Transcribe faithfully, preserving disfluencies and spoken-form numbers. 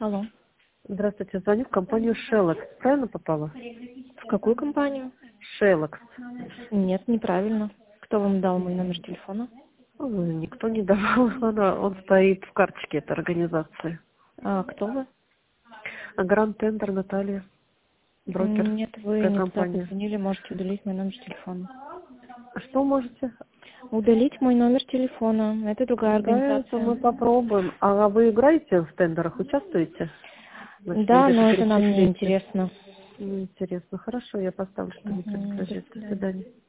Алло. Здравствуйте, звоню в компанию Шеллокс. Правильно попала? В какую компанию? Шеллокс. Нет, неправильно. Кто вам дал мой номер телефона? Ну, никто не давал. Она, он стоит в карточке этой организации. А кто вы? Гранд Тендер Наталья. Брокер Нет, вы этой не туда компании. позвонили, можете удалить мой номер телефона. Что можете? Удалить мой номер телефона. Это другая Да, это мы организация. попробуем. А вы играете в тендерах, участвуете? Значит, мы Да, где-то но это нам не пересеклись. интересно. Неинтересно. Хорошо, я поставлю, что не Мгм. До принадлежит. До свидания. свидания.